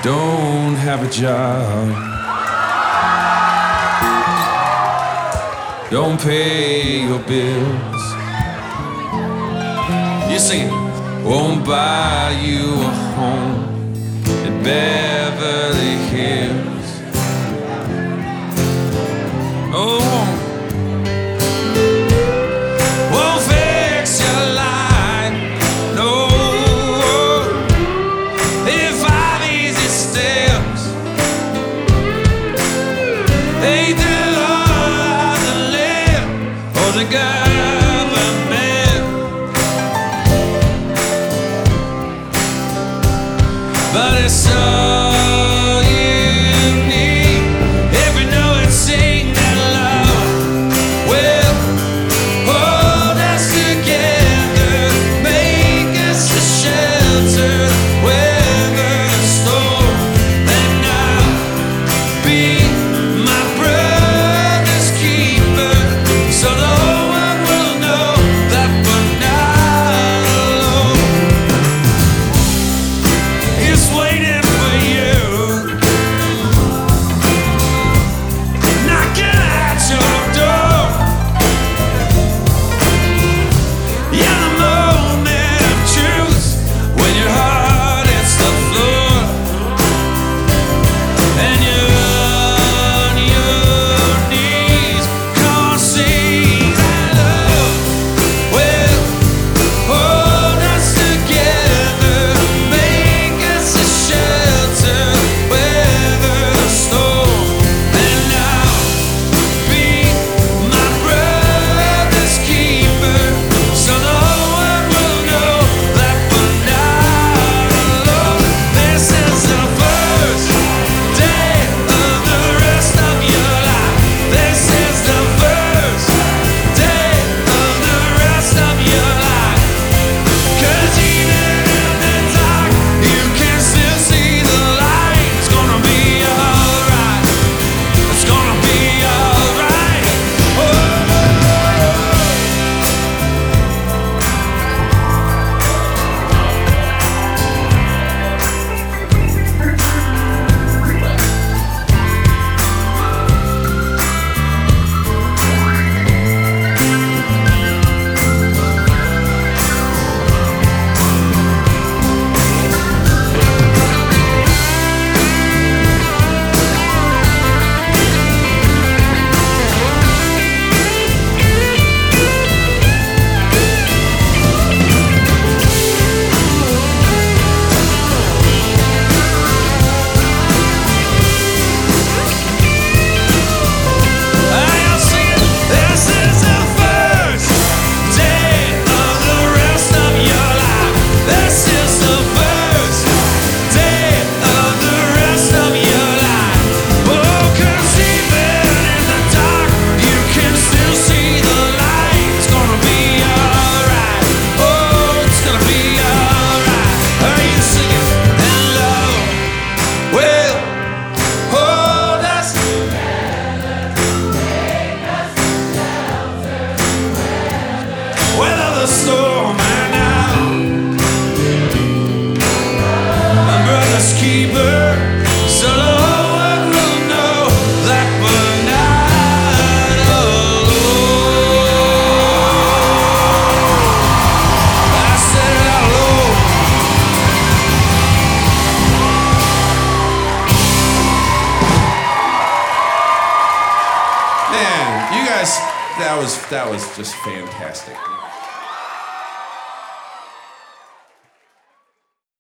don't have a job, don't pay your bills. You sing it. Won't buy you a home in Beverly Hills. Oh, won't fix your life, no. In 5 easy steps, they do all the live for the government. But it's all you need if you know it's sing that love will hold us together, make us a shelter, weather the storm, and I'll be my brother's keeper, so the whole world will know that we're not alone. He's waiting for you, knocking at your door. Yeah, the moment of truth, when your heart hits the floor, and you're on your knees, can't see that love will hold us together, make us a shelter, weather the storm, and I'll be my brother's keeper, so the whole world will know that we're not alone. This is the first day of the rest of your life. This is the first day of the rest of your life. 'Cause even in the dark, you can still see the light. It's gonna be alright. It's gonna be alright. I'll sing it. This is the first day of the rest of your life. This is the first day of the rest of your life. Oh, 'cause even in the dark, you can still see the light. It's gonna be alright. Oh, it's gonna be alright. Are you singing? And love will hold us. Weather the storm, and now my brother's keeper, so the whole world will know that we're not alone. I said it out loud. Man, you guys, that was just fantastic.